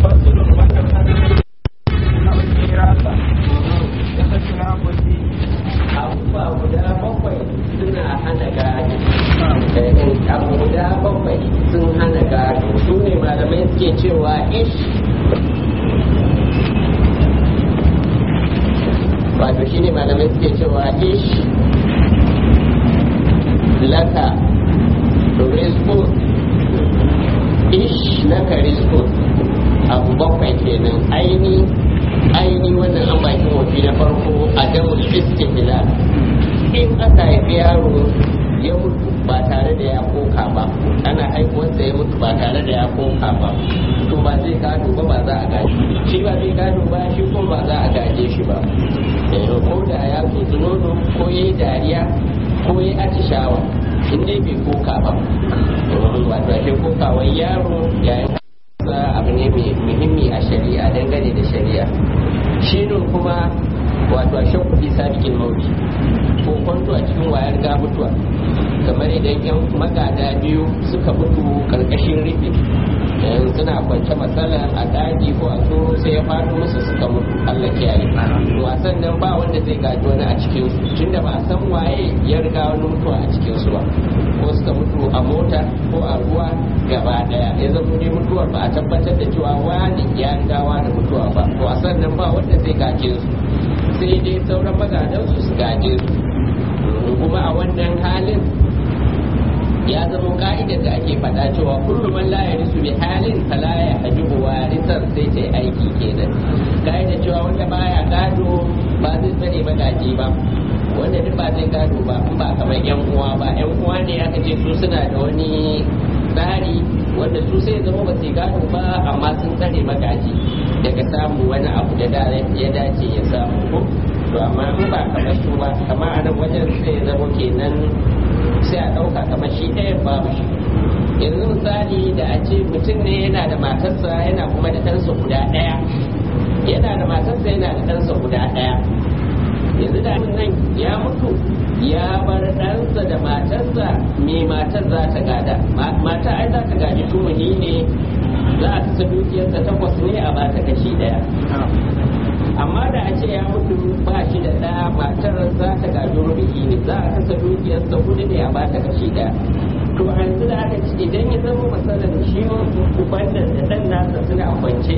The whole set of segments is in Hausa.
fasulun wannan hadari na kirasa ya saki na kuɗi abubuwa guda bakwai suna hana gado abu guda bakwai sun hana gado su ne malamai suke cewa ish wato shi ne malamai suke cewa ish laka rizqun ish laka rizqun abu bakwai kenan aini wannan an bakin wafi na farko adamul istihla in aka haifi yaro ya mutu ba tare da ya koka ba ana haihuwarsa ya mutu ba tare da ya koka ba to ba zai gado ba za a gaji shi ba zai gado ba shi ko ba za a gaje shi ba ko da ya tsotsi nono ko ya yi dariya ko ya yi atishawa in dai bai koka ba wato ake kokawar yaro yayin abu ne mai muhimmi a shari'a dangane da shari'a shi kuma wato a shan kuɗi sabikin mauti ko kwanto a cikin wayar ga mutuwa kamar idan yan magada biyu suka mutu karkashin rufi suna kwance matsalar a daji ko a tsoro sai ya faɗo musu suka mutu Allah kiyaye wasan nan ba wanda zai gaji wani a cikin su tunda ba a san waye ya riga wani mutuwa a cikin su ba ko suka mutu a mota ko a ruwa gaba daya ya zama ne mutuwar ba a tabbatar da cewa wani ya riga wani mutuwa ba wasan nan ba wanda zai gaje su sai dai sauran magadan su gaje su kuma a wannan halin ya zama ka'idar da ake faɗa cewa kullum man la yarisu bi halin fala ya hajibu warisan sai ta aiki kenan ka'idar cewa wanda baya gado ba zai tsare magaji ba wanda duk ba zai gado ba in ba kamar yan uwa ba yan uwa ne aka ce su suna da wani tsari wanda su sai zama ba su gado ba amma sun tsare magaji daga samu wani abu da ya dace ya samu ko to amma in ba kamar su ba kamar a nan wajen sai zama kenan sai a ɗauka kamar shi ɗayan babu shi yanzu misali da a ce mutum ne yana da matarsa yana kuma da ɗansa guda ɗaya yana da matarsa yana da ɗansa guda ɗaya yanzu da nan ya mutu ya bar ɗansa da matarsa me matar za ta gada mata ai za ta gaji tumuni ne za a kasa dukiyarsa 8 ne a bata kashi ɗaya amma da a ce ya mutu ba shi da ɗa matar za ta gaji rubuki ne za a kasa dukiyarsa 4 ne a bata kashi ɗaya to a yanzu da aka ce idan ya zama matsalar shi uban da ɗan nasa suna kwance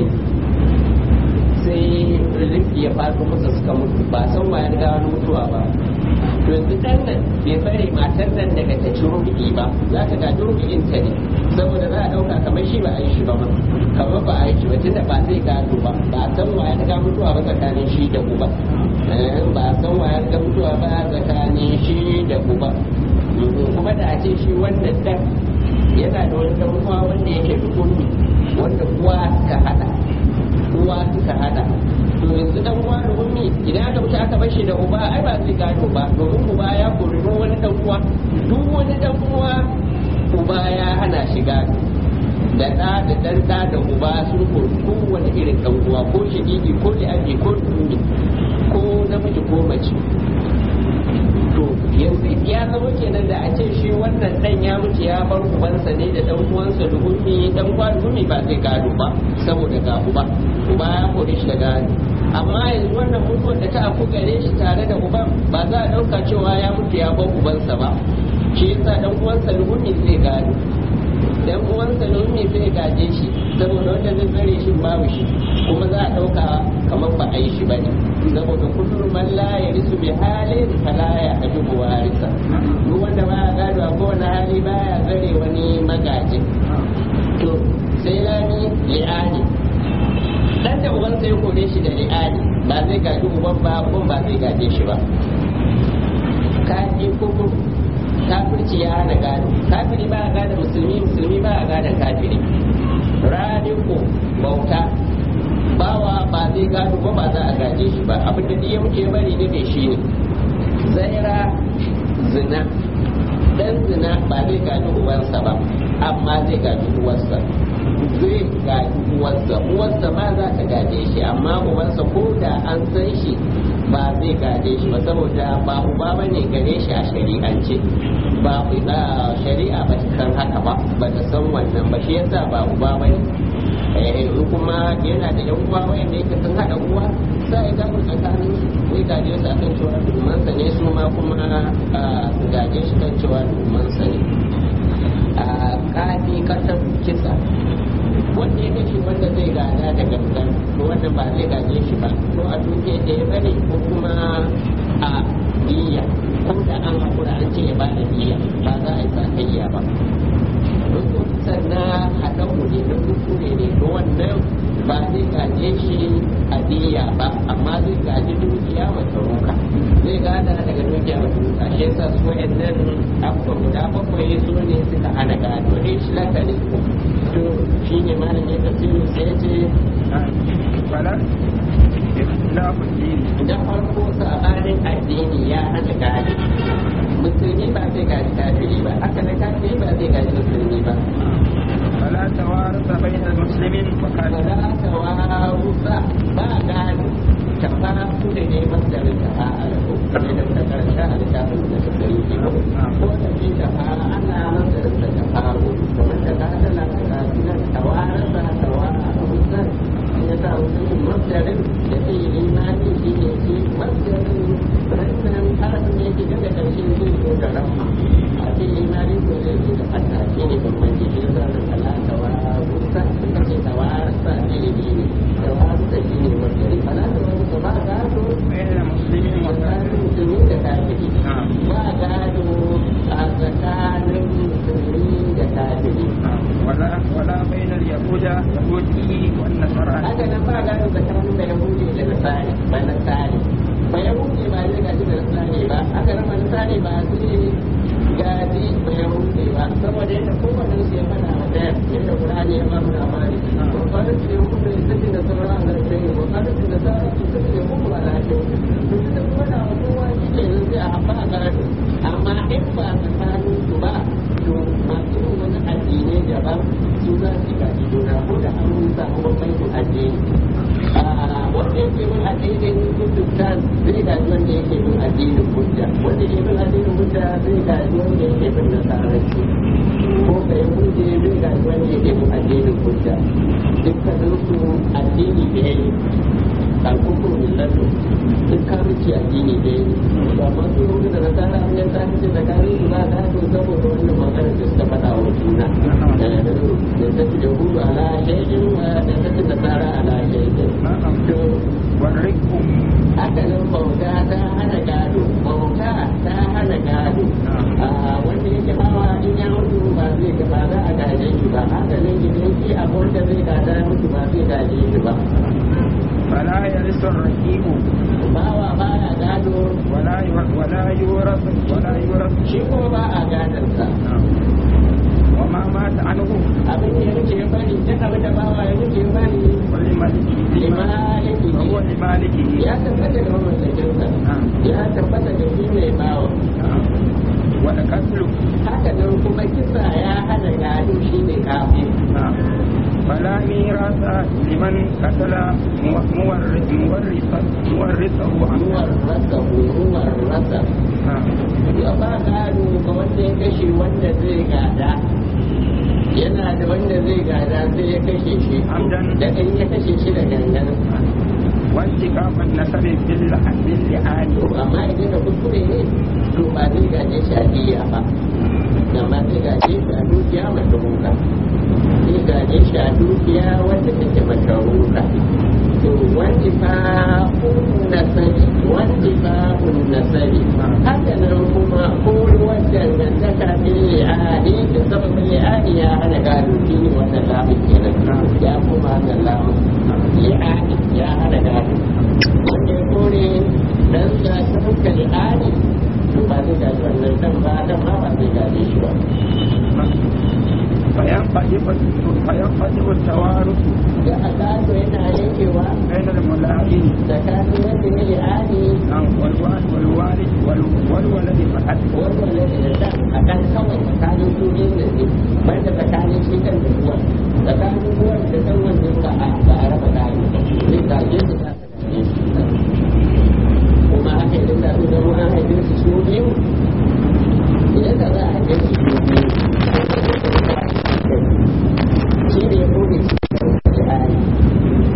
sai rubuki ya faɗo masa suka mutu ba san wa ya riga wani mutuwa ba to yanzu ɗan nan bai bare matar nan daga ta ci rubuki ba za ta gaji rubukin ta ne saboda za a ɗauka kamar shi ba a yi shi ba kamar ba a yi shi ba tunda ba zai gado ba ba a san wa ya riga mutuwa ba tsakanin shi da uba ba a san wa ya riga mutuwa ba tsakanin shi da uba kuma da a ce shi wannan ɗan yana da wani ɗan uwa wanda yake dukuni wanda uwa suka hada to yanzu dan uwa da ummi idan aka mutu aka bar shi da uba ai ba zai gado ba domin uba ya kori duk wani dan uwa uba ya hana shi gado da ɗa da uba sun kori kowane irin dan uwa ko shigigi ko li'abi ko tuni ko namiji ko mace to yanzu ya zama kenan da a ce shi wannan dan ya mutu ya bar ubansa ne da dan uwansa da ummi dan uwa da ummi ba zai gado ba saboda ga uba ya kore shi da gado amma yanzu wannan mutuwar da ta afu gare shi tare da uban ba za a dauka cewa ya mutu ya bar ubansa ba shi yasa dan uwansa da ummi zai gado dan uwansa da ummi zai gaje shi saboda wanda zai tsare shi babu shi kuma za a dauka kamar ba a yi shi bane saboda kullum man la yarisu bi halin fala ya hajibu warisa duk wanda ba ya gado a kowane hali baya tsare wani magajin to sai lami li'ani dan da uban sai kore shi da li'ani ba zai gaji uban ba zai gaje shi ba kaji ko kafirci ya hana gado kafiri ba ya gada musulmi ba ya gada kafiri radiku bauta bawa ba zai gado ba za a gaje shi ba abin da ya muke bari ne mai shi ne zaira zina dan zina ba zai gaji uwansa ba amma zai gaji uwarsa uwarsa ma za ta gaje shi amma uwansa ko da an san shi ba zai gaje shi ba saboda ba uba ba ne gare shi a shari'ance ba shari'a ba ta san haka ba ba ta san wannan ba shi yasa ba uba ba ne kuma yana da yan uwa wayanda yake sun haɗa uwa sai ya gado tsakanin zai gaje su akan cewa dumansa ne su ma kuma su gaje shi kan cewa dumansa ne a kafi kasar kisa wanda ya kashe wanda zai gada da gangan to wanda ba zai gaje shi ba ko a duke da ya bane ko kuma a niyya ko da an haƙura an ce ya ba da niyya ba za a yi sakayya ba sannan haɗa kuɗi na kuskure ne ko wannan ba zai gaje shi a niyya ba amma zai gaji dukiya wata ruka zai gada daga dukiya wata ruka shi yasa su wa'annan abubuwa guda bakwai su ne suka hana gado ne shi lakari to shi ne malam ya tafsirin sai ce da farko sabanin addini ya hana gado musulmi ba zai gaji kafiri ba haka na kafiri ba zai gaji musulmi ba فلا توارث بين المسلم وكافر فلا توارث بعد تفاصل ne masdarin da fa'alahu kamar da ta karshe a littafin da ta dari ko da shi da fara ana masdarin da ta faru kamar da ta dala ta kafi na tawarasa tawarasa ya sa mutum masdarin da ke yi imani shi ne shi masdarin rannan harafin ne ke daga karshe zai zo da rahma a ce imani ko zai zo da fata shi ne bambanci shi da sa kala tawarasa suka ce tawarasa ne ne tawarasa shi ne masdarin fala tawarasa ba gado بين المسلم tsakanin musulmi da kafiri ba gado a tsakanin musulmi da kafiri ولا بين اليهود يهودي والنصارى haka nan ba gado tsakanin da yahudi da nasari ba nasari ba yahudi ba zai gaji da nasari ba haka nan ba nasari ba zai gaji ba yahudi ba saboda yadda kowane su ya fada a ɗaya yadda Qur'ani ya ba mu labari wa qalat yahudu yastajiduna nasara ala shay'in wa qalat nasara yastajiduna yahudu ala shay'in to da kuma da kowa shi ne sai a haɓa gado amma in ba tsakanin su ba to masu wani addinai daban su za su gaji juna ko da an samu bambancin addini wanda yake bin addinin Hindustan zai gaji wanda yake bin addinin Buddha wanda yake bin addinin Buddha zai gaji wanda yake bin Nasaranci ko da Yahudi zai gaji wanda yake bin addinin Buddha dukkanin su addini ɗaya ne alkukuru millatu duk kamuci addini ɗaya ne ba masu Yahudi da Nasara an yanta cikin da kare su ba ta to saboda wannan maganar da suka faɗa wa juna da tafi Yahudu ala shaidin da tafi Nasara ala shaidin والرق haka nan bauta ta hana gado bauta ta hana gado wanda yake bawa in ya mutu ba zai ba za a gaje shi ba haka nan idan shi abun da zai gada mutu ba zai gaje shi ba فلا يرث الرقيق bawa baya gado ولا يورث shi kuma ba a gadarsa وما مات عنه abin da ya wuce ya bari duk abin da bawa ya wuce ya bari limaliki وهو لمالكه ya tabbata da mamallakinsa ya tabbata da shi mai bawa والقتل haka nan kuma kisa ya hana gado shi ne kafin فلا ميراث لمن قتل مورثه عنه ruwar rasa ya ba gado ga wanda ya kashe wanda zai gada yana da wanda zai gada sai ya kashe shi da in ya kashe shi da gangan وانتقام النسب باللعان amma idan da kuskure ne to ba zai gaje shi a diya ba amma zai gaje shi a dukiya mai ruka zai gaje shi a dukiya wanda take mata ruka to wanda fa'un nasari haka nan kuma koruwar dangantaka bil li'ani da sababin li'ani ya hana gado shi ne wannan lamun kenan ya kuma wannan lamun li'ani ya hana gado wanda ya kore dan sa ta fuska li'ani to ba zai gaji wannan dan ba ba zai gaje shi ba فينقطع التوارث da al'adu yana yankewa بين الملاعين tsakanin wanda ya li'ani والولد فقط wanda da a kan kawai tsakanin su ne da ne bai da tsakanin shi kan da ruwa tsakanin ruwan da kan wanda ba a raba gari zai gaje su za su gaje su kuma haka idan da su zama an haife su su biyu idan da za a haife su su biyu shi ne ya kone shi da ari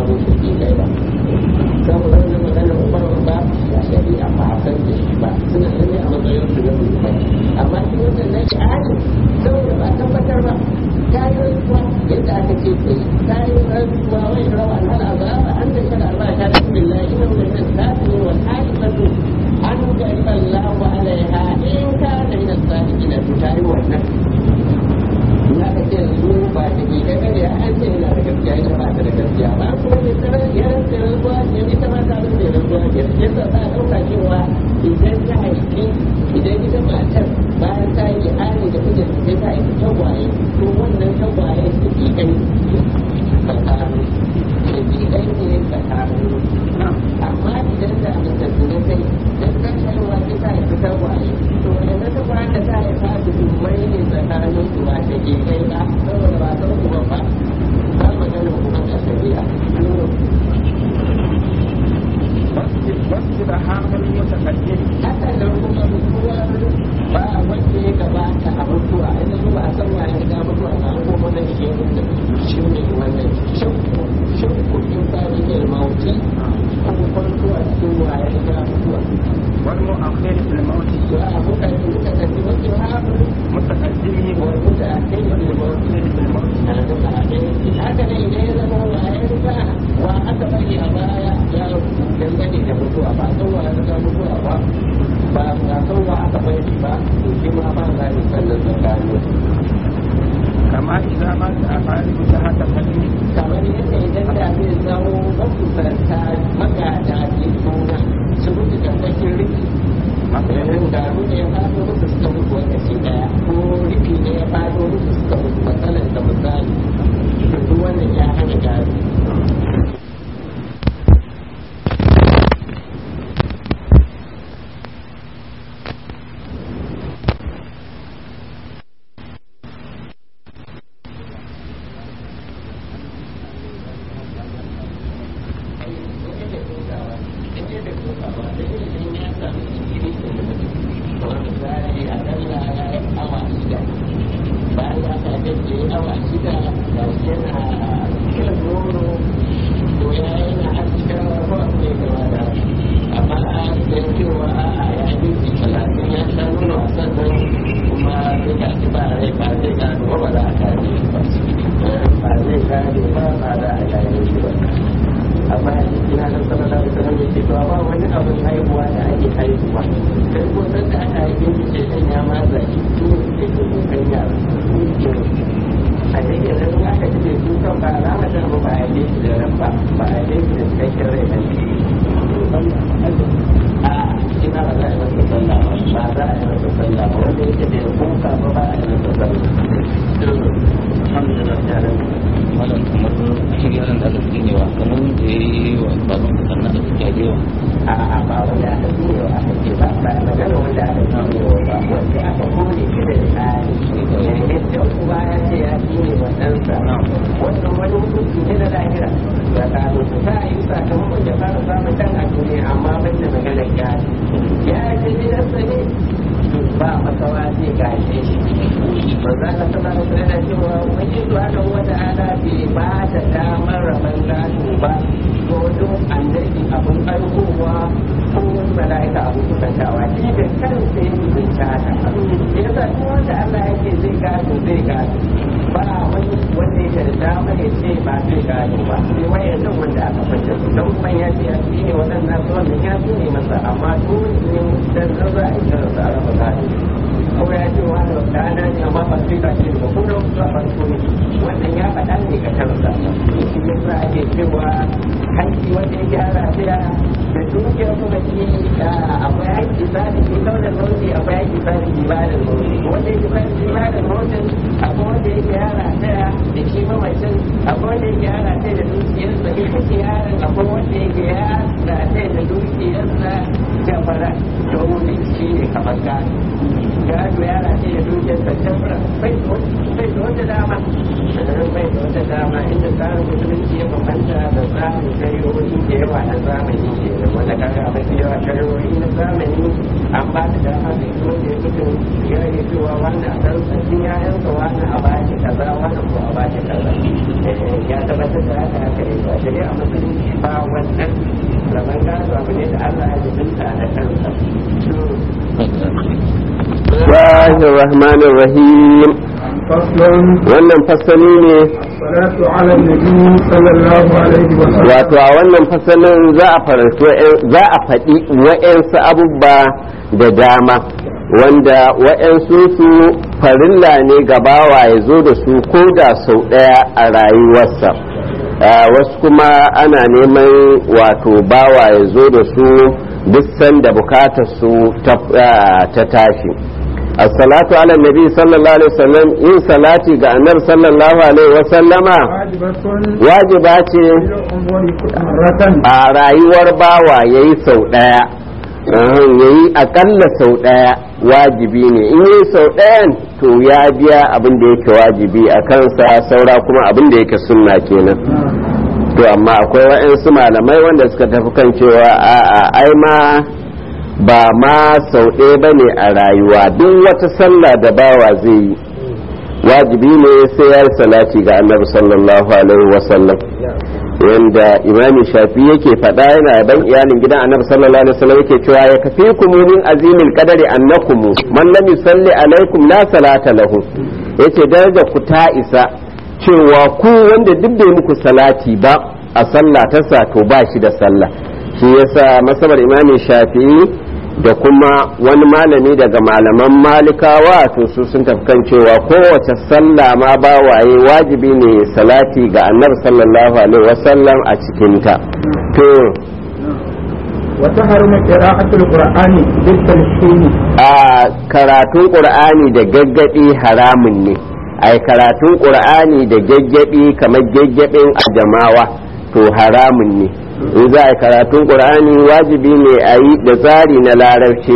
zama shi kai ba saboda wani magana umar ba a shari'a ba a san da shi ba suna sani a matsayin su na musulmai amma shi wannan na shi'ani saboda ba tabbatar ba ta yi rantsuwa yadda aka ce ta yi ta yi rantsuwa wai rawa al'ala azaba an da shara ba ta da billahi ina wannan tafi wa ta'ifatu an gari Allahu alaiha in kana min as-sadiqina to ta yi wannan ya ka ce su ba ta ke kai ne an ce yana da gaskiya ita ba ta da gaskiya ba ko ne tare ya rantsa rantsuwa ne ita ma ta rantsa rantsuwa ne yasa ta dauka cewa idan ta haifi idan ita matar bayan ta yi hali da mijin sai ta yi tagwaye to wannan tagwaye su ke kai tsakanin su ke kai ne tsakanin amma idan da mutum ne kai dan kan haihuwa sai ta yi tagwaye to wannan tagwaye da ta yi fa su mai ne tsakanin su ba ta ke kai ba saboda ba san kuma ba ba magana kuma ta shari'a wasu da hamar mutakaddin haka nan kuma mutuwar ba wanda ya gabata a mutuwa inda su ba a san wa ya ga mutuwa ba ko wannan shi ne shi ne wannan shakku in ba ni ne mauti ko farko a cikin wa ya ga mutuwa wal mu'akhir fil maut wa abuka mutakaddin wato hamar mutaqaddim wa mutaakhir fil maut haka ne idan ya zama wa ya ga wa aka bari a baya ya dangane da mutuwa ba san wa ya ga mutuwa ba ba a san wa aka bari ba to shi ma ba za ni sannan tsakanin kama idan ma ta afari ta hata kalmi kamar yadda idan da zai zamo makusanta magada ke suna su mutu karkashin riki matsalolin garu ne ya fado musu suka mutu lokaci daya ko riki ne ya fado musu suka mutu matsalar da misali duk wannan ya hana garu dukiyarsa jabara domin shi ne kamar gado ya race da dukiyarsa jabara bai da wata dama inda tsarin musulunci ya bambanta da tsarin shari'o'i da yawa na zamani ke wanda kaga abin da yawa shari'o'i na zamani an ba da dama da ito da ya mutum ya rage cewa wannan dan sassin yayansa wannan a bashi kaza wannan ko a bashi kaza ya tabbatar da haka haka ne ba shari'a musulunci ba wannan rabon gado abu ne da Allah ya jibinta da kansa. Bismillahir Rahmanir Rahim. Wannan fasali ne wato a wannan fasalin za a faɗi wa'yansu abubba da dama wanda wa'yansu su farilla ne gabawa ya zo da su ko da sau ɗaya a rayuwarsa wasu kuma ana neman wato bawa ya zo da su duk sanda bukatar su ta tashi. الصلاة على النبي صلى الله عليه وسلم إن صلاتي ga annabi sallallahu alaihi wa sallama wajiba ce a rayuwar bawa yayi sau daya yayi akalla sau daya wajibi ne in yayi sau dayan to ya biya abin da yake wajibi a kansa saura kuma abin da yake sunna kenan to amma akwai wa'ansu malamai wanda suka tafi kan cewa ai ma ba ma sau ɗaya ba ne a rayuwa duk wata sallah da bawa zai yi wajibi ne sai ya yi salati ga annabi sallallahu alaihi wasallam yanda imami shafi yake faɗa yana ban iyalin gidan annabi sallallahu alaihi wasallam yake cewa ya kafi ku min azimil qadari annakum man lam yusalli alaikum la salata lahu yace daraja ku ta isa cewa ku wanda duk bai muku salati ba a sallah ta sa to ba shi da sallah shi yasa masabar imami shafi'i da kuma wani malami daga malaman malikawa to su sun tafkan cewa kowace sallah ma ba waye wajibi ne salati ga annabi sallallahu alaihi wasallam a cikinta to wata harma qira'atul qur'ani bil talhin a karatun qur'ani da gaggadi haramun ne ai karatun qur'ani da gaggadi kamar gaggadin ajamawa to haramun ne in za a karatun ƙur'ani wajibi ne a yi da tsari na larabci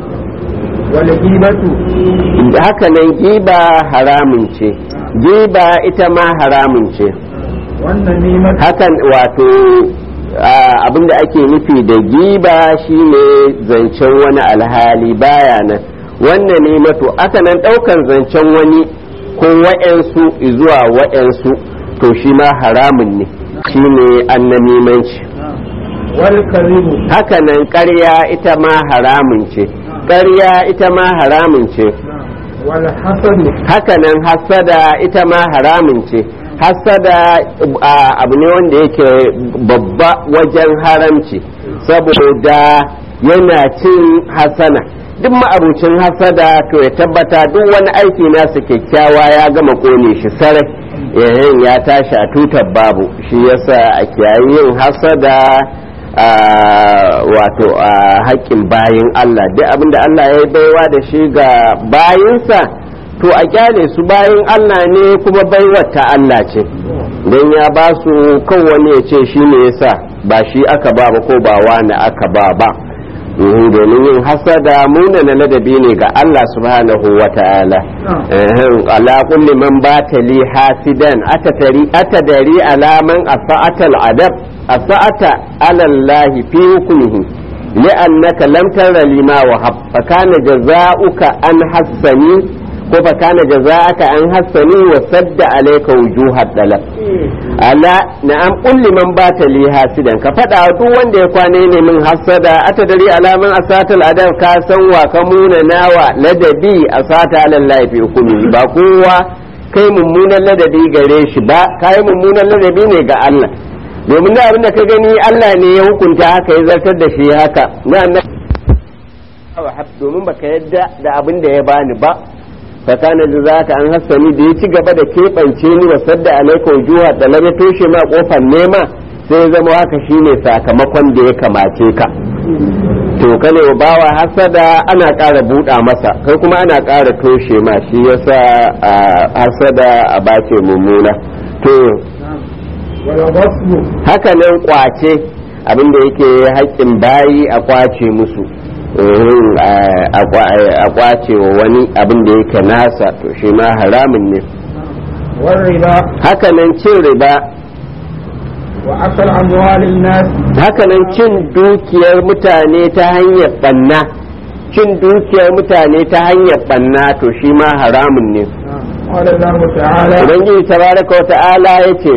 haka nan giba haramun ce giba ita ma haramun ce hakan wato abinda ake nufi da giba shine zancen wani alhali baya nan wannan ne mato aka nan ɗaukan zancen wani ko wa'yansu zuwa wa'yansu to shi ma haramun ne shine annamimanci hakanan ƙarya ita ma haramun ce ƙarya ita ma haramun ce hakanan hasada ita ma haramun ce hasada abu ne wanda yake babba wajen haramci saboda yana cin hasana duk ma'abucin hasada to ya tabbata duk wani aiki nasa kyakkyawa ya gama kone shi sarai yayin ya tashi a tutar babu shi yasa a kiyayi yin hasada wato a haƙƙin bayin Allah duk abinda Allah ya baiwa da shi ga bayinsa to a kyale su bayin Allah ne kuma baiwar ta Allah ce don ya ba su kan wani ya ce shi ne yasa ba shi aka ba ko ba wani aka ba domin yin hasada muna na ladabi ne ga Allah subhanahu wa ta'ala ala kulli man bata li hasidan atadari alaman asa'ata al'adab asa'ata ala Allah fi hukmihi li'annaka lam tara lima wa hab fa kana jazaa'uka an hassani ko fa kana jazaa'aka an hassani wa sadda alayka wujuhat dalal ala na'am kulli man bata li hasidan ka fada duk wanda ya kwane ne min hasada atadari alaman asatal adab ka san wa ka muna nawa ladabi asata alallahi fi hukumi ba kowa kai mummunan ladabi gare shi ba kai mummunan ladabi ne ga Allah domin da abin da ka gani Allah ne ya hukunta haka ya zartar da shi haka na domin baka yadda da abin da ya bani ba fakana da za ka an hassani da ya ci gaba da keɓance ni wa sadda alaika wujuha da ya toshe ma kofar nema sai zama haka shine sakamakon da ya kamace ka to kane bawa hasada ana ƙara buɗa masa kai kuma ana ƙara toshe ma shi yasa hasada a bace mummuna to haka nan kwace abin da yake haƙƙin bayi a kwace musu a kwace wa wani abin da yake nasa to shi ma haramun ne. hakanan cin riba hakanan cin dukiyar mutane ta hanyar banna cin dukiyar mutane ta hanyar banna to shi ma haramun ne. Ubangiji tabaraka wa ta'ala ya ce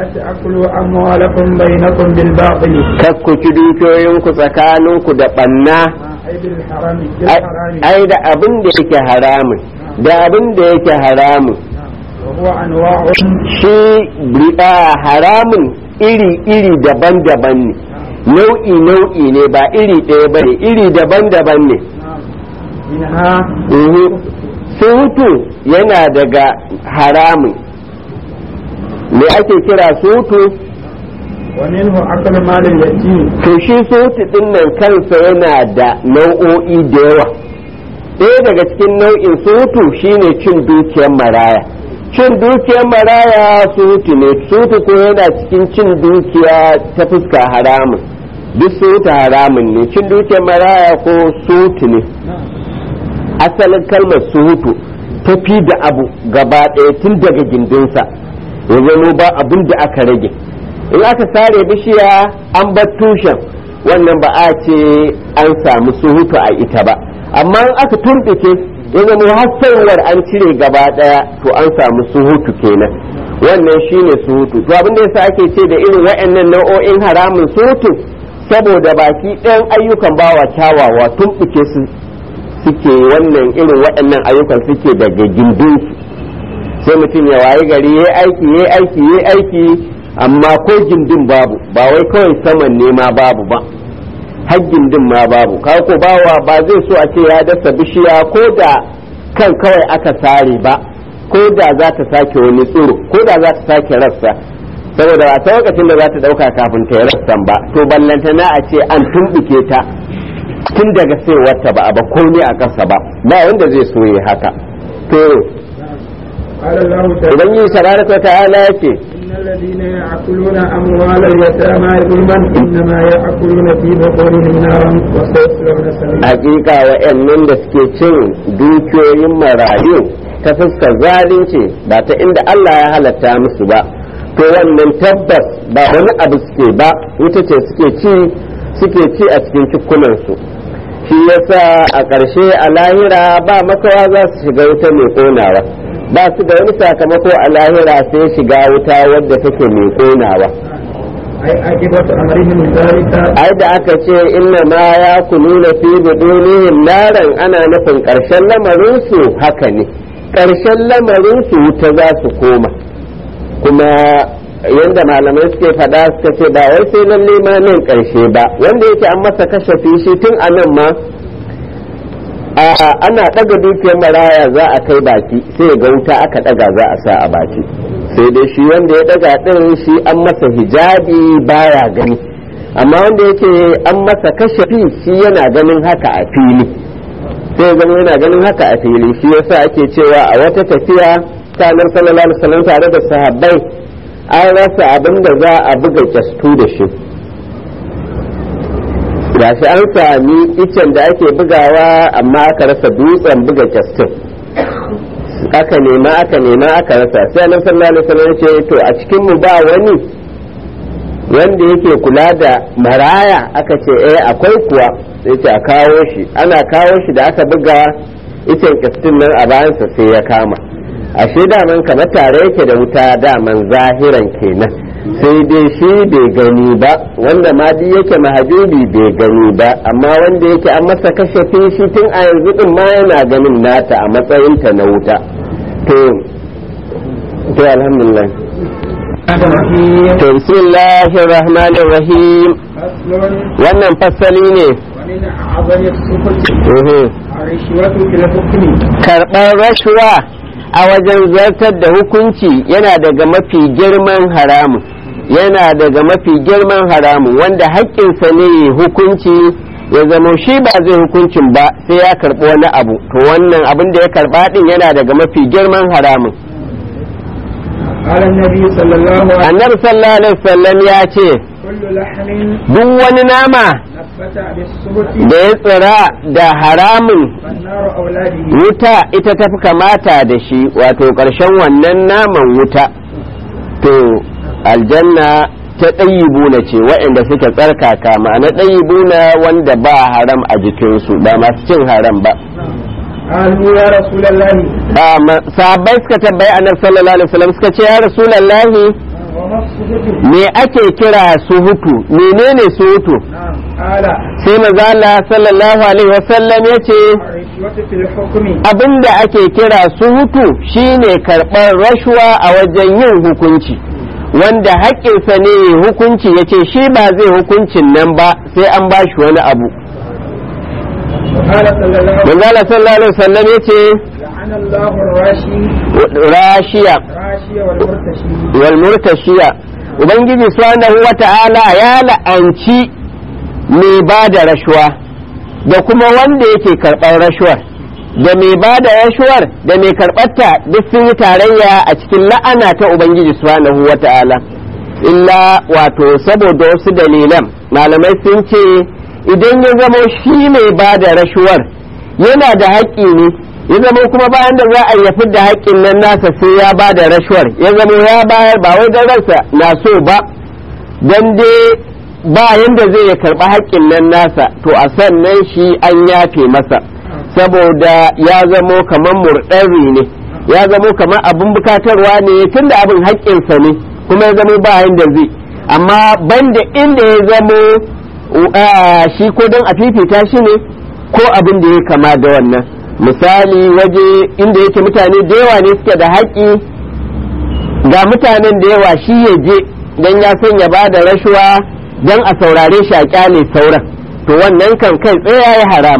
kakku ci dukiyoyinku tsakaninku da banna ai da abin da yake haramun da abin da yake haramun shi riba haramun iri daban-daban ne nau'i ne ba iri ɗaya ba ne iri daban-daban ne. Suhutu yana daga haramun me ake kira suhutu to shi suhutu din nan kansa yana da nau'o'i da yawa. ɗaya daga cikin nau'in suhutu shine cin dukiyar maraya. Cin dukiyar maraya suhutu ne, suhutu ko yana cikin cin dukiya ta fuska haramun, duk suhutu haramun ne. Cin dukiyar maraya ko suhutu ne. Asalin kalmar suhutu tafi da abu gaba ɗaya tun daga gindinsa ya zama ba abin da aka rage. In aka sare bishiya an bar tushen wannan ba a ce an samu suhutu a ita ba, amma in aka tumɓuke ya zama hassarwar an cire gaba ɗaya to an samu suhutu kenan, wannan shine suhutu. To abin da yasa ake ce da irin waɗannan nau'o'in haramun suhutu saboda baki ɗayan ayyukan bawa kyawawa tumɓuke su suke, wannan irin waɗannan ayyukan suke daga gindin sai mutum ya wayi gari yayi aiki amma ko gindin babu, ba wai kawai saman ne ma babu ba har gindin ma babu. Ko bawa ba zai so a ce ya dasa bishiya ko da kan kawai aka sare ba, ko da za ta sake wani tsiro, ko da za ta sake rassa, saboda ba ta lokacin da za ta ɗauka kafin ta yi rassan ba, to ballantana a ce an tumɓuke ta tun daga sai wata ba a ba komai a ƙasa ba wanda zai so yi haka. To idan yi tabaraka ta'ala yake الذين يأكلون أموال اليتامى ظلما إنما يأكلون في بطونهم نارا وسيصلون سعيرا. حقيقة وإن da suke cin dukiyoyin marayu ta fuskar zalunci ba ta inda Allah ya halatta musu ba, to wannan tabbas ba wani abu suke ba, ita ce suke ci a cikin cikunansu. Shi yasa a ƙarshe a lahira ba makawa za su shiga wuta mai ƙonawa, ba su da wani sakamako a lahira sai shiga wuta wadda take mai ƙonawa. ai da aka ce inna ma ya kuluna fi budunihim naran ana nufin ƙarshen lamarin su haka ne, ƙarshen lamarin su wuta za su koma. kuma yanda malamai suke faɗa suka ce ba wai sai lalle ma nan ƙarshe ba, wanda yake an masa kashafi shi tun a nan ma ana ɗaga dukiyar maraya za a kai baki sai ga wuta aka ɗaga za a sa a baki, sai dai shi wanda ya ɗaga ɗin shi an masa hijabi baya gani, amma wanda yake an masa kashafi shi yana ganin haka a fili, sai zama yana ganin haka a fili. Shi yasa ake cewa a wata tafiya ta nan sallallahu alaihi wasallam tare da sahabbai an rasa abin da za a buga kyastu da shi, gashi an sami icen da ake bugawa amma aka rasa dutsen buga kyastun, aka nema aka rasa. sai nan sallallahu alaihi wasallam ce to a cikin mu ba wani wanda yake kula da maraya, aka ce akwai kuwa, sai ce a kawo shi. Ana kawo shi da aka buga icen kyastun nan a bayansa sai ya kama, ashe daman kamar tare yake da wuta daman zahiran kenan, sai dai shi bai gani ba, wanda ma duk yake mahajubi bai gani ba, amma wanda yake an masa kashafi shi tun a yanzu din ma yana ganin nata a matsayinta na wuta. to alhamdulillah. to bismillahir rahmanir rahim. wannan fasali ne karɓar rashuwa a wajen zartar da hukunci yana daga mafi girman haramun, wanda haƙƙinsa ne hukunci ya zama shi ba zai hukuncin ba sai ya karɓi wani abu, to wannan abin da ya karɓa ɗin yana daga mafi girman haramun. annabi sallallahu alaihi wasallam ya ce كل لحم duk wani nama نبت بالسبت da ya tsira da haramun فالنار أولى به. wuta ita tafi kamata da shi, wato ƙarshen wannan naman wuta. To aljanna ta ɗayyibuna ce waɗanda suke tsarkaka, ma'ana ɗayyibuna wanda ba haram a jikinsu, ba masu cin haram ba. قالوا يا رسول الله Sahabbai suka tambayi annabi sallallahu alaihi wasallam suka ce ya rasulullahi وما السبت؟ me ake kira suhutu, menene suhutu? نعم قال sai manzo Allah sallallahu alaihi wasallam yace الرشوة في الحكم abinda ake kira suhutu shine karɓar rashuwa a wajen yin hukunci, wanda haƙƙinsa ne hukunci yace shi ba zai hukuncin nan ba sai an bashi wani abu. وقال صلى الله عليه manzo Allah sallallahu alaihi wasallam yace لعن الله الراشي rashiya الراشي والمرتشي. wal murtashiya, ubangiji subhanahu wata'ala ya la'anci mai ba da rashuwa da kuma wanda yake karɓar rashuwar, da mai ba da rashuwar da mai karɓarta duk sun yi tarayya a cikin la'ana ta ubangiji subhanahu wata'ala, illa wato saboda wasu dalilan malamai sun ce idan ya zama shi mai ba da rashuwar yana da haƙƙi ne, ya zama kuma bayan da za a yafi da haƙƙin nan nasa sai ya ba da rashuwar, ya zama ya bayar ba wai don ransa na so ba, don dai ba yanda zai ya karɓi haƙƙin nan nasa, to a sannan shi an yafe masa saboda ya zamo kamar murɗari ne, ya zamo kamar abin bukatarwa ne tunda abin haƙƙinsa ne kuma ya zamo ba yanda zai, amma banda inda ya zamo shi ko don a fifita shi ne ko abin da ya kama da wannan. Misali waje inda yake mutane da yawa ne suke da haƙƙi, ga mutanen da yawa shi ya je don ya san ya ba da rashuwa don a saurare shi a kyale sauran, to wannan kan kai tsaye ya yi haram,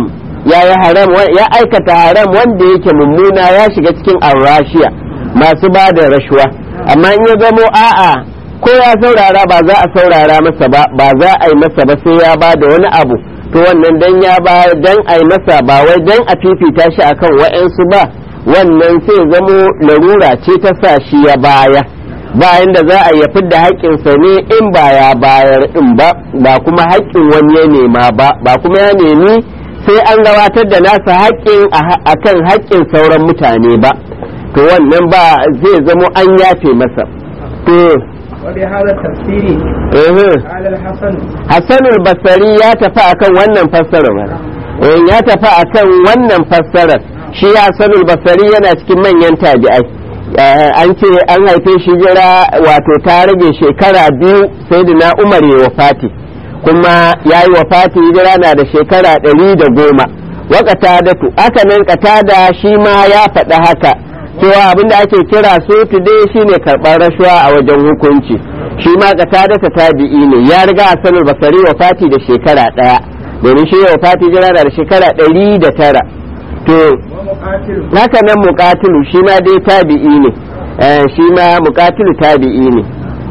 ya aikata haram wanda yake mummuna, ya shiga cikin arrashiya masu ba da rashuwa. Amma in ya zamo a'a ko ya saurara ba za a saurara masa ba za a yi masa ba sai ya ba da wani abu, to wannan dan ya ba dan a yi masa ba wai dan a fifita shi akan wa'ansu ba, wannan sai zamo larura ce ta sa shi ya baya, bayan da za a yi fidda haƙƙinsa ne in ba ya bayar din ba kuma haƙƙin wani ya nema ba kuma ya nemi sai an gabatar da nasa haƙƙin akan haƙƙin sauran mutane ba, to wannan ba zai zamo an yafe masa. To وبهذا التفسير قال الحسن Hassan al-Basri ya tafi akan wannan fassarar, ya tafi akan wannan fassarar, shi Hassan al-Basri yana cikin manyan tabi'ai, an ce an haife shi jira wato ta rage shekara biyu sai da na Umar ya wafati, kuma ya yi wafati jira na da shekara 110. wa qatadatu aka nan qatada shi ma ya faɗi haka cewa abinda ake kira su dai shine karɓar rashuwa a wajen hukunci, shi ma qatada ta tabi'i ne, ya riga Hassan al-Basri wafati da shekara 1, domin shi wafati jira da shekara 109. to haka nan muqatilu shi ma dai tabi'i ne, shi ma muqatilu tabi'i ne.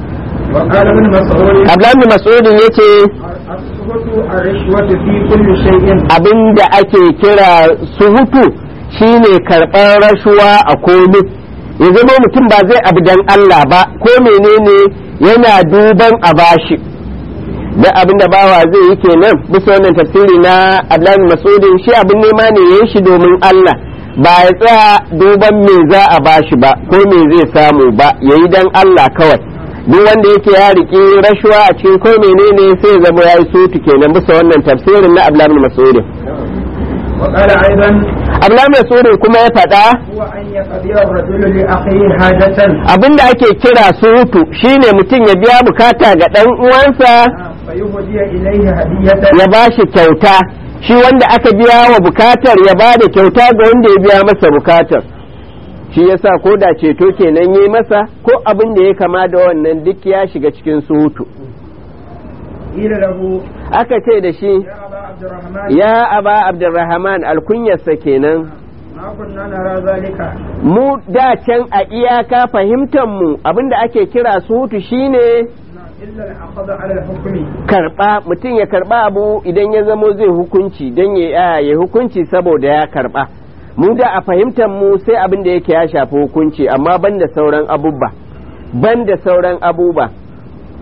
Abdullahi bin Mas'ud yace abinda ake kira suhutu shine karɓar rashuwa a komai, ya zama mutum ba zai abu dan Allah ba ko menene yana duban a bashi, da abin da bawa zai yi kenan bisa wannan tafsiri na Abdullahi Mas'udin, shi abin nema ne yayin shi domin Allah, ba ya tsaya duban me za a bashi ba ko me zai samu ba, yayi dan Allah kawai. Duk wanda yake ya riƙe rashuwa a cikin ko menene sai zama yayi sutu kenan bisa wannan tafsirin na Abdullahi Mas'udin. Abdullahi Mas'udin kuma ya faɗa abinda ake kira sutu shine mutum ya biya bukata ga ɗan uwansa ya ba shi kyauta, shi wanda aka biya wa bukatar ya ba da kyauta ga wanda ya biya masa bukatar, shi yasa ko da ceto kenan yi masa ko abin da ya kama da wannan duk ya shiga cikin sutu. Aka ce da shi ya aba Abdurrahman, alkunyarsa kenan, mu da can a iyaka fahimtar mu abinda ake kira sutu shine karba, mutum ya karba abu idan ya zamo zai hukunci don ya hukunci saboda ya karba. Mu da a fahimtar mu sai abin da yake ya shafi hukunci, amma banda sauran abubuwa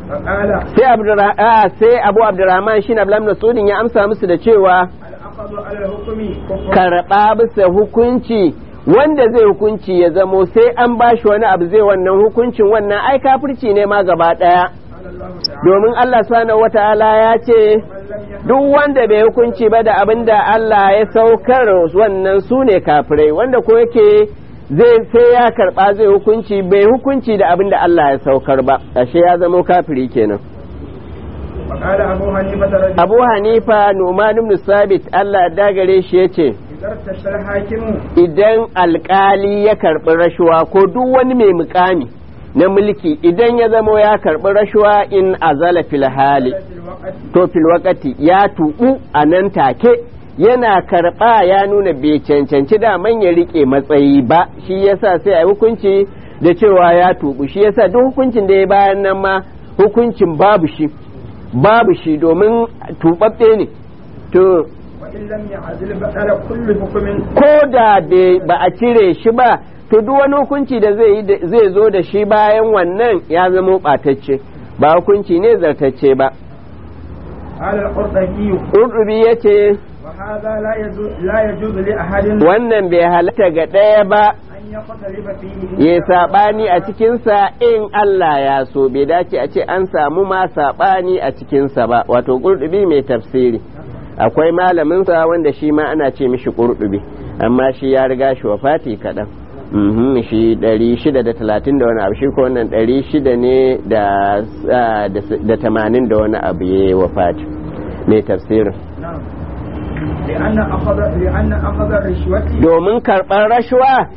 فقال sai Abu Abdurrahman shi Abdullah ibn Mas'ud ya amsa musu da cewa الأخذ على الحكم كفر karɓa bisa hukunci wanda zai hukunci ya zamo sai an bashi wani abu zai wannan hukuncin wannan ai kafirci ne ma gaba ɗaya قال الله تعالى domin Allah subhanahu wata'ala ya ce من لم يحكم duk wanda bai hukunci ba da abin da Allah ya saukar wannan su ne kafirai wanda ko yake zai sai ya karba zai hukunci bai hukunci da abin da Allah ya saukar ba ashe ya zama kafiri kenan وقال أبو حنيفة رجل Abu Hanifa Numan ibn Sabit Allah ya dagare shi yace إذا ارتشى الحاكم idan alkali ya karbi rashuwa ko duk wani mai mukami na mulki idan ya zama ya karbi rashuwa in azala fil hali في الوقت to fil wakati ya tubu a nan take yana karɓa ya nuna bai cancanci daman ya rike matsayi ba shi yasa sai a hukunci da cewa ya tubu shi yasa duk hukuncin da ya bayan nan ma hukuncin babu shi domin tubabbe ne to وإن لم يعزل بطل كل حكم ko da ba a cire shi ba to duk wani hukunci da zai zo da shi bayan wannan ya zama ɓatacce ba hukunci ne zartacce ba قال القرطبي Urdubi ya ce وهذا لا يجوز لأحد wannan bai halatta ga ɗaya ba أن يختلف فيه ya saɓani a cikinsa in Allah ya so bai dace a ce an samu ma saɓani a cikinsa ba wato ƙurɗubi mai tafsiri akwai malaminsa wanda shi ma ana ce mishi ƙurɗubi amma shi ya riga shi wafati kaɗan shi 630 da wani abu shi ko wannan 600 ne da 80 da wani abu ya yi wafati mai tafsirin نعم لأن أخذ الرشوة domin karɓar rashuwa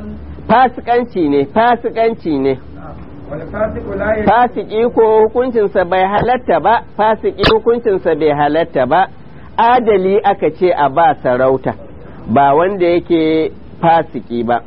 فسق fasikanci ne والفاسق لا يجوز fasiki ko hukuncinsa bai halatta ba fasiki hukuncinsa bai halatta ba adali aka ce a ba sarauta ba wanda yake fasiki ba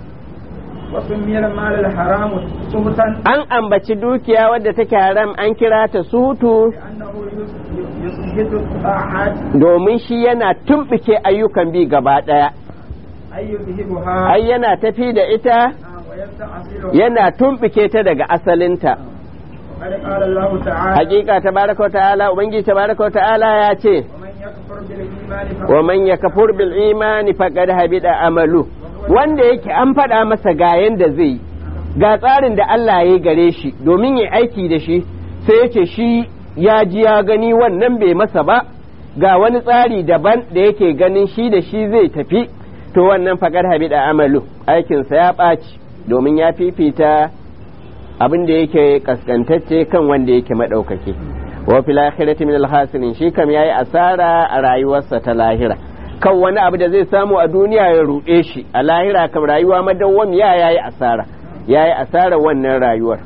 وسمي المال الحرام سهتا an ambaci dukiya wadda take haram an kira ta sutu لأنه يسهد الطاعات domin shi yana tumɓuke ayyukan bi gaba ɗaya أي يذهبها ai yana tafi da ita ويستعصلها yana tumɓuke ta daga asalinta وقد قال الله تعالى hakika tabaraka wa ta'ala ubangiji tabaraka wa ta'ala ya ce ومن يكفر بالإيمان wa man yakfur bil imani faqad habida amalu wanda yake an faɗa masa ga yanda zai yi ga tsarin da Allah ya gare shi domin ya aiki da shi sai yace shi ya ji ya gani wannan bai masa ba ga wani tsari daban da yake ganin shi da shi zai tafi to wannan faqad habida amalu aikinsa ya ɓaci domin ya fifita abin da yake kaskantacce kan wanda yake maɗaukaki wa fil akhirati min al shi kam yayi asara a rayuwarsa ta lahira kan wani abu da zai samu a duniya ya ruɗe shi a lahira kam rayuwa madawwamiya yayi asara wannan rayuwar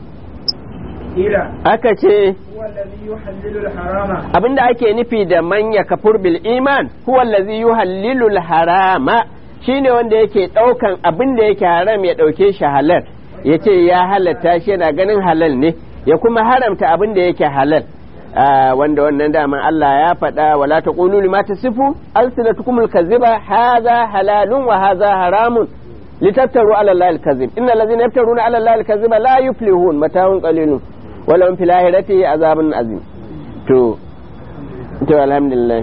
إلى aka ce هو الذي يحلل الحرام abinda ake nufi da man yakfur bil iman huwa allazi yuhallilu al harama shine wanda yake daukan abinda yake haram ya dauke shi halal yace ya halatta shi yana ganin halal ne ya kuma haramta abinda yake halal wanda wannan daman Allah ya faɗa wala taqulu lima tasifu alsinatukumul kadhiba hadha halalun wa hadha haramun litaftaru ala allahi alkazib innal ladhina yaftaruna ala allahi alkaziba la yuflihun mata'un qalilun wa lahum fil akhirati azabun azim to alhamdulillah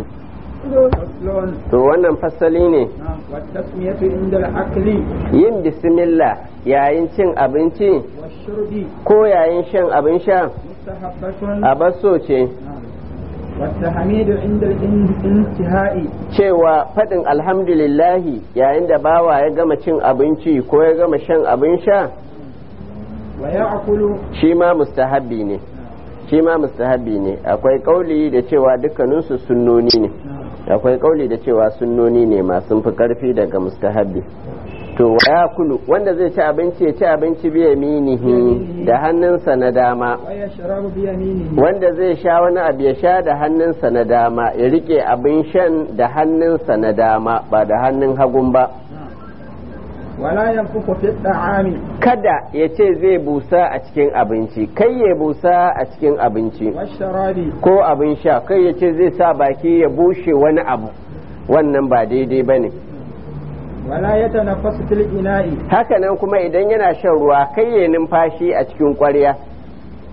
to wannan fasali ne والتسمية عند الأكل yin bismillah yayin cin abinci والشرب ko yayin shan abin sha مستحبة a basso ce والتحميد عند الانتهاء cewa faɗin alhamdulillahi yayin da bawa ya gama cin abinci ko ya gama shan abin sha ويأكل shi ma mustahabbi ne akwai kauli da cewa dukkaninsu sunnoni ne akwai kauli da cewa sunnoni ne masu fi karfi daga mustahabbi to ya kulu wanda zai ci abinci ya ci abinci biya minihi da hannunsa na dama ويشرب بيمينه wanda zai sha wani abu ya sha da hannunsa na dama ya rike abin shan da hannunsa na dama ba da hannun hagun ba ولا ينفخ في الطعام kada ya ce zai busa a cikin abinci kai ya busa a cikin abinci والشراب ko abin sha kai ya ce zai sa baki ya bushe wani abu wannan ba daidai ba ne ولا يتنفس في الإناء hakanan kuma idan yana shan ruwa kai ya numfashi a cikin ƙwarya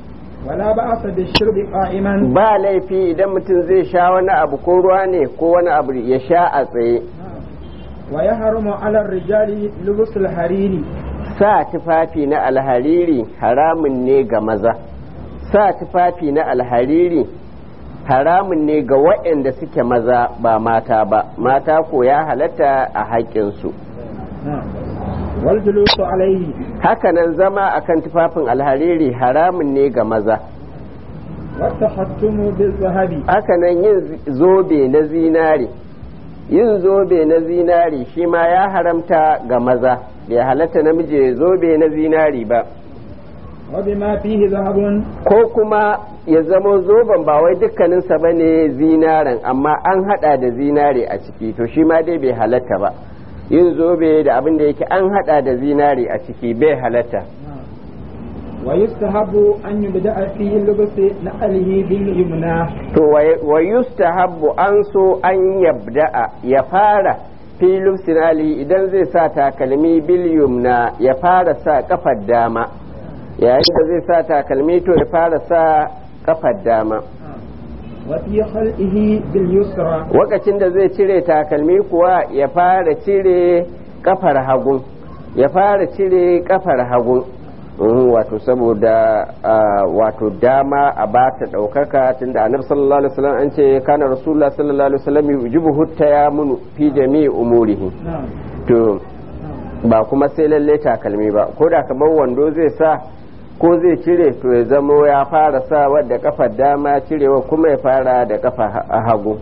ولا بأس بالشرب قائما ba laifi idan mutum zai sha wani abu ko ruwa ne ko wani abu ya sha a tsaye. ويحرم على الرجال لبس الحرير Sa tufafi na alhariri haramun ne ga maza. Sa tufafi na alhariri haramun ne ga waɗanda suke maza ba mata ba, mata ko ya halatta a haƙƙinsu. والجلوس عليه Hakanan zama akan tufafin alhariri haramun ne ga maza. والتحتم بالذهب Hakanan yin zobe na zinari, yin zobe na zinari shi ma ya haramta ga maza, bai halatta namiji ya zobe na zinari ba. وبما فيه ذهب Ko kuma ya zamo zoben ba wai dukkaninsa ba ne zinaren, amma an hada da zinare a ciki, to shi ma dai bai halatta ba. Yin zobe da abin da yake an hada da zinare a ciki bai halatta. ويستحب أن يبدأ فيه اللبس نقله باليمنى To wa yustahabbu an so an yabda'a ya fara filin sinali idan zai sa takalmi bil yumna ya fara sa kafar dama, yayin da zai sa takalmi to ya fara sa kafar dama. وفي خلقه باليسرى Lokacin da zai cire takalmi kuwa ya fara cire kafar hagu, ya fara cire kafar hagu. Wato saboda wato dama a ba ta ɗaukaka, tunda annabi sallallahu alaihi wasallam an ce kana rasulullah sallallahu alaihi wasallam yujibu hutta ya munu fi jami'i umurihi. To ba kuma sai lalle takalmi ba, ko da kamar wando zai sa ko zai cire to ya zamo ya fara sa wadda kafar dama, cirewa kuma ya fara da kafa hagu.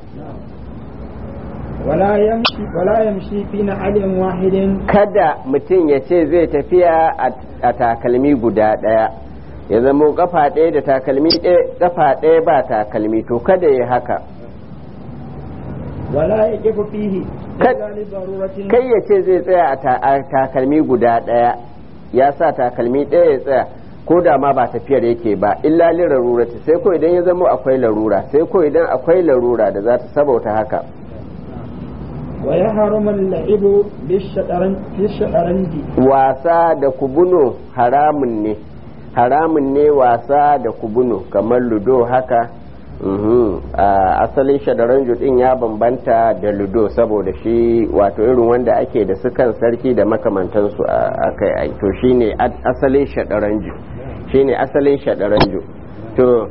ولا يمشي في نعل واحد Kada mutum ya ce zai tafiya a takalmi guda ɗaya, ya zamo kafa ɗaya da takalmi ɗaya, kafa ɗaya ba takalmi, to kada ya haka. ولا يقف فيه إلا لضرورة Kai ya ce zai tsaya a takalmi guda ɗaya, ya sa takalmi ɗaya ya tsaya, ko da ma ba tafiyar yake ba, illa li larurati, sai ko idan ya zamo akwai larura, sai ko idan akwai larura da za ta sabauta haka. ويحرم اللعب بالشطرنج Wasa da kubuno haramun ne, haramun ne wasa da kubuno kamar ludo haka. Asalin shadaranju din ya bambanta da ludo saboda shi wato irin wanda ake da su kan sarki da makamantansu a kai, to shine asalin shadaranju, shine asalin shadaranju. To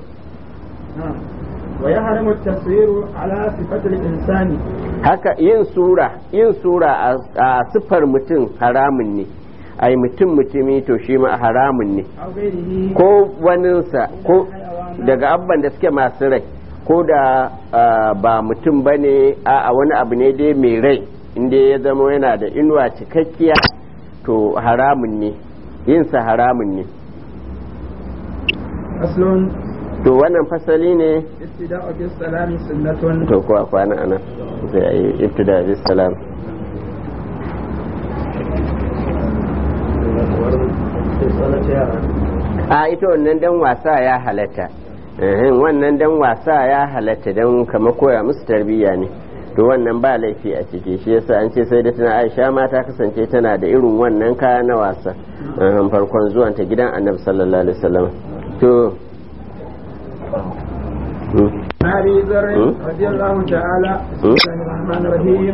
ويحرم التصوير على صفة الإنسان haka yin sura a siffar mutum haramun ne, ai mutumi to shi ma haramun ne, أو غيره ko waninsa ko daga abban da suke masu rai, ko da ba mutum ba ne a wani abu ne dai mai rai, inda ya zama yana da inuwa cikakkiya to haramun ne, yinsa haramun ne. أصل To wannan fasali ne. ابتداء بالسلام سنة To kuwa kwana ana zai yi ibtida bis salam. A ita wannan dan wasa ya halatta, wannan dan wasa ya halatta dan kama koya musu tarbiyya ne, to wannan ba laifi a ciki. Shi yasa an ce sai da tana Aisha ma ta kasance tana da irin wannan kaya na wasa farkon zuwanta gidan Annabi sallallahu alaihi wasallam. To أبي ذر رضي الله تعالى بسم الله الرحمن الرحيم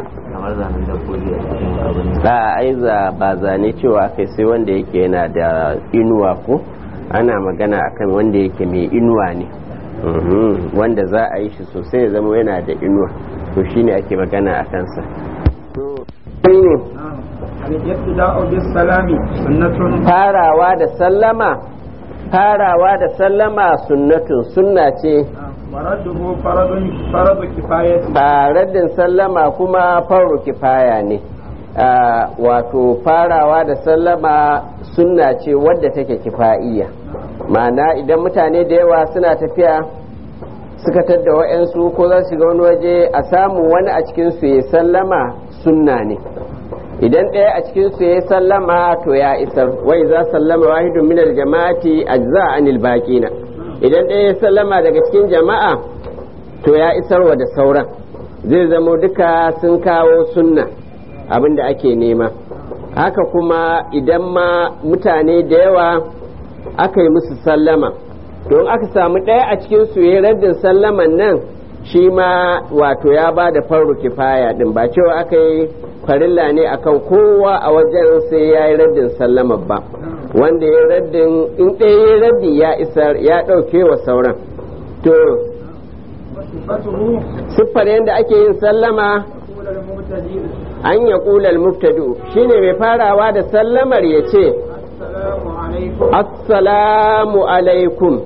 aiza ba zane cewa kai sai wanda yake yana da inuwa ko ana magana akan wanda yake mai inuwa ne, wanda za a yi shi sosai ya zama yana da inuwa, to shine ake magana a kansa. الابتداء بالسلام سنة farawa da sallama sunnatun sunna ce, ورده فرض كفاية raddin sallama kuma farru kifaya ne. Wato farawa da sallama sunna ce wadda take kifa'iyya, ma'ana idan mutane da yawa suna tafiya suka tadda wa'yansu ko za su shiga wani waje a samu wani a cikinsu ya sallama sunna ne. Idan ɗaya a cikinsu ya sallama to ya isar, wai za sallama wahidun minal jama'ati ajza anil baqina, idan ɗaya ya sallama daga cikin jama'a to ya isarwa da sauran, zai zamo duka sun kawo sunna abinda ake nema. Haka kuma idan ma mutane da yawa aka yi musu sallama don aka samu ɗaya a cikin su yayin raddin sallaman nan shi ma wato ya ba da farru kifaya din ba cewa aka yi farilla ne akan kowa a wajen sai ya yi raddin sallama ba wanda ya raddin in ɗaya ya raddi ya isar ya ɗauke wa sauran to siffar yadda ake yin sallama an ya ƙulal muftadu shine mai farawa da sallamar ya ce assalamu alaikum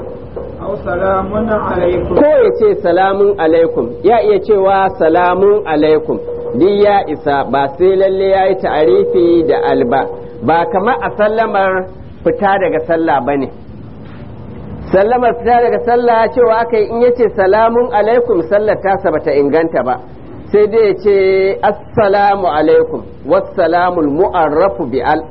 ko ya ce salamun alaikum ya iya cewa salamun alaikum duk ya isa ba sai lalle ya yi ta'arifi da alba ba kamar a sallamar fita daga sallah ba ne sallamar fita daga sallah cewa aka yi in ya ce salamun alaikum sallar tasa bata inganta ba sai dai ya ce assalamu alaikum wassalamul mu'arrafu bi al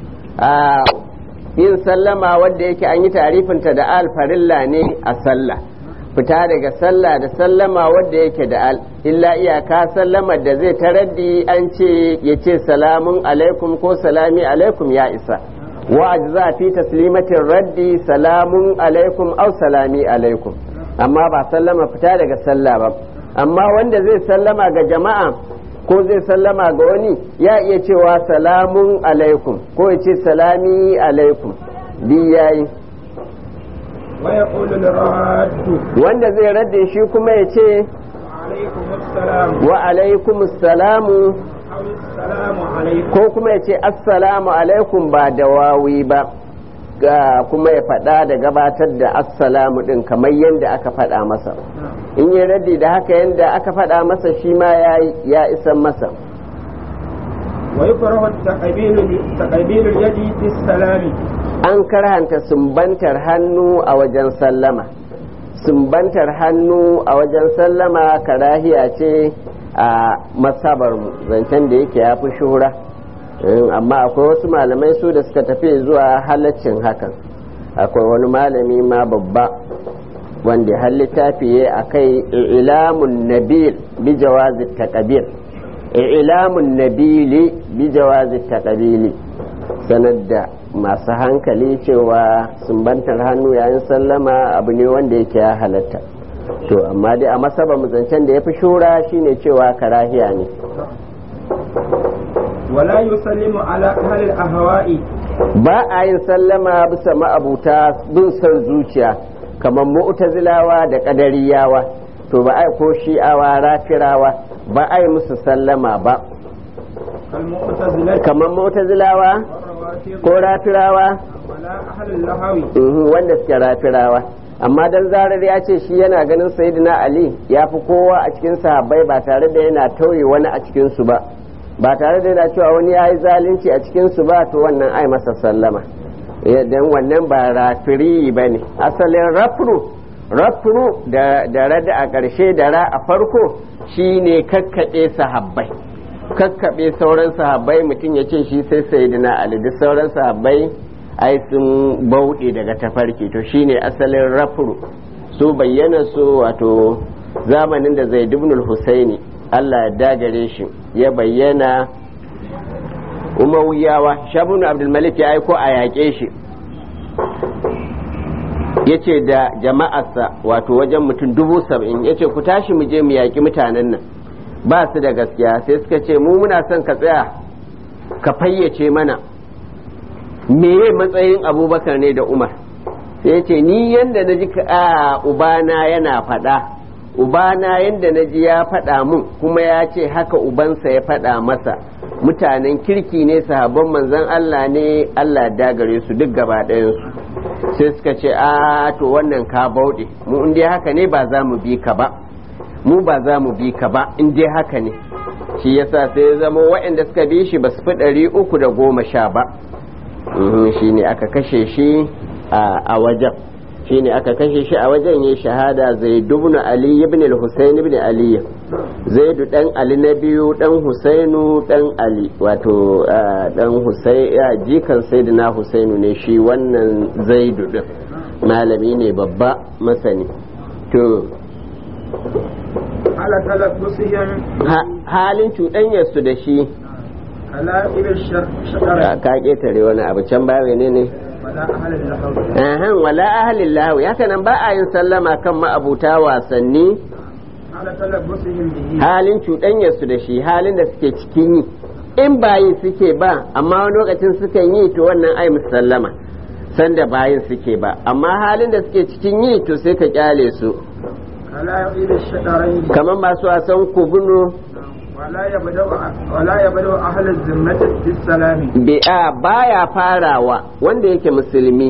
yin sallama wanda yake an yi tarifinta da al farilla ne a sallah fita daga sallah da sallama wanda yake da al illa iyaka sallamar da zai taraddi an ce ya ce salamun alaikum ko salami alaikum ya isa wa ajza fi taslimatin raddi salamun alaikum aw salami alaikum amma ba sallama fita daga sallah ba amma wanda zai sallama ga jama'a ko zai sallama ga wani ya iya cewa salamun alaikum ko ya ce salami alaikum bi yayi wanda zai radde shi kuma ya ce wa alaikumus salamu ko kuma ya ce assalamu alaikum ba da wawi ba kuma ya faɗa da gabatar da assalamu ɗin kamar yadda aka faɗa masa in yi raddi da haka yadda aka faɗa masa shi ma ya isan masa an karhanta sumbantar hannu a wajen sallama sumbantar hannu a wajen sallama karahiya ce a masabarmu zancen da yake ya fi shura amma akwai wasu malamai su da suka tafi zuwa halaccin hakan akwai wani malami ma babba wanda har littafi ya akai ilamun nabil bi jawazi taqbil ilamun nabili bi jawazi taqbili sanar da masu hankali cewa sumbantar hannu yayin sallama abu ne wanda yake ya halatta to amma dai a masaba zancen da ya fi shura shine cewa karahiya ne wala yusallimu ala ahli ahwa'i ba a yin sallama bisa ma'abuta bin son zuciya kamar mu'tazilawa da qadariyawa to ba ai ko shi'awa rafirawa ba ai musu sallama ba kamar mu'tazilawa ko rafirawa wanda suke rafirawa amma dan zarar ya ce shi yana ganin sayyidina ali ya fi kowa a cikin sahabbai ba tare da yana tauye wani a cikin su ba ba tare da yana cewa wani ya yi zalunci a cikin su ba to wannan ai masa sallama dan wannan ba rafiri ba ne asalin rafru da rada a ƙarshe da ra a farko shine kakkaɓe sahabbai kakkaɓe sauran sahabbai mutum ya ce shi sai sayyidina ali duk sauran sahabbai ai sun bauɗe daga tafarki to shine asalin rafru su bayyana su wato zamanin da zaid ibn al-husaini Allah ya dagare shi ya bayyana umayyawa shabun abdul malik ya aiko a yaƙe shi yace da jama'arsa wato wajen mutum 70,000 yace ku tashi mu je mu yaƙi mutanen nan ba su da gaskiya sai suka ce mu muna son ka tsaya ka fayyace mana meye matsayin abubakar ne da umar sai yace ni yanda na ji ubana yana faɗa ubana yanda na ji ya faɗa mun kuma ya ce haka ubansa ya faɗa masa mutanen kirki ne sahabban manzon Allah ne Allah dagare su duk gaba ɗayansu sai suka ce to wannan ka bauɗe mu in dai haka ne ba za mu bi ka ba mu ba za mu bi ka ba in dai haka ne shi yasa sai ya zama waɗanda suka bi shi ba su fi 310 ba shi ne aka kashe shi a wajen shi ne aka kashe shi a wajen ya shahada zaid ibn ali ibn al-husayn ibn ali zaidu dan ali na biyu dan husainu dan ali wato dan husayn jikan sayyidina husainu ne shi wannan zaidu din malami ne babba masani to halin cuɗanyarsu da shi ka ƙetare wani abu can baya ne ولا أهل اللهو wala ahlil lahu haka nan ba a yin sallama kan ma'abuta wasanni على تلبسهم به halin cuɗanyarsu da shi halin da suke cikin yi in bayi suke ba amma wani lokacin sukan yi to wannan ai musallama sanda bayin suke ba amma halin da suke cikin yi to sai ka kyale su ولا يعيد الشطرين kamar masu wasan kubunu ولا يبدأ أهل الذمة بالسلام bi'a baya farawa wanda yake musulmi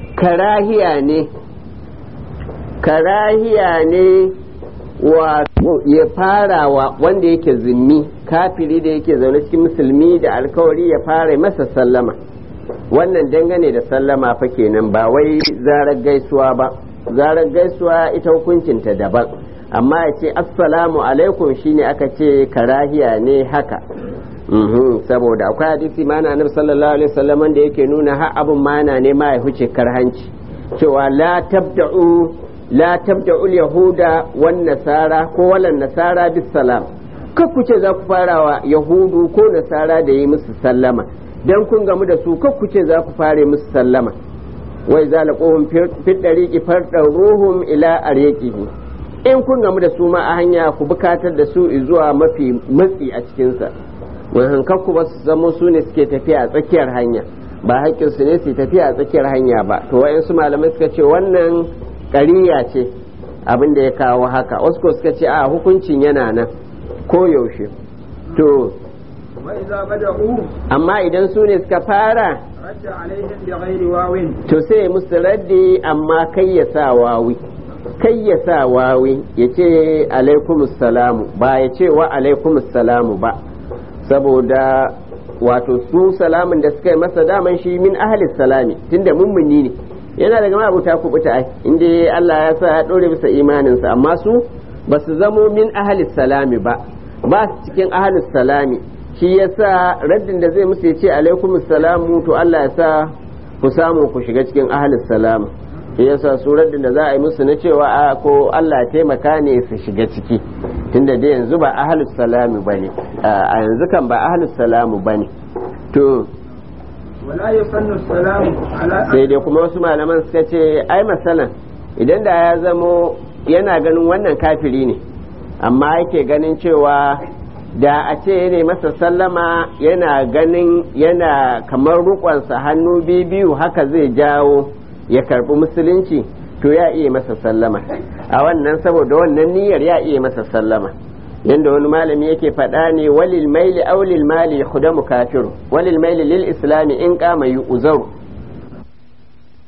karahiya ne wato ya farawa wanda yake zimmi kafiri da yake zaune cikin musulmi da alkawari ya fara masa sallama wannan dangane da sallama fa kenan ba wai zarar gaisuwa ba zarar gaisuwa ita hukuncinta daban amma ya ce assalamu alaikum shine aka ce karahiya ne haka saboda akwai hadisi mana annabi sallallahu alaihi wasallam da yake nuna har abun mana ne ma ya huce karhanci cewa la tabda'u yahuda wan nasara ko walan nasara bis salam kar ku ce za ku farawa yahudu ko nasara da yi musu sallama dan kun gamu da su kar ku ce za ku fare musu sallama wai zalaquhum fi dariqi fardaruhum ila aryaqihi in kun gamu da su ma a hanya ku bukatar da su zuwa mafi matsi a cikin sa wannan kakku ba su zamo su ne suke tafiya a tsakiyar hanya ba haƙƙin su ne su tafiya a tsakiyar hanya ba to wayansu malamai suka ce wannan ƙariya ce abin da ya kawo haka wasu ko suka ce a hukuncin yana nan ko yaushe to وإذا بدأوا amma idan su ne suka fara رد عليهم بغير واو to sai musu raddi amma kai ya sa wawi ya ce alaikumus-salamu ba ya ce wa alaikumus-salamu ba saboda wato su salamin da suka yi masa daman shi min ahalis salami tunda mummuni ne yana daga mabuta kubuta ai inda Allah ya sa ya dore bisa imaninsa amma su ba su zamo min ahalis salami ba su cikin ahalis salami shi yasa raddin da zai musu ya ce alaikumus-salamu to Allah ya sa ku samu ku shiga cikin ahalis salamu shi yasa su raddin da za a yi musu na cewa ko Allah ya taimaka ne su shiga ciki tunda dai yanzu ba ahlus salami bane a yanzu kan ba ahlus salamu bane to ولا يسن السلام على sai dai kuma wasu malaman suka ce ai masalan idan da ya zamo yana ganin wannan kafiri ne amma yake ganin cewa da a ce ne masa sallama yana ganin yana kamar rukonsa hannu biyu haka zai jawo ya karbi musulunci to ya iya masa sallama a wannan saboda wannan niyyar ya iya masa sallama yanda wani malami yake faɗa ne walil maili aw lil mali khudamu kafiru walil maili lil islami in qama yu'zaru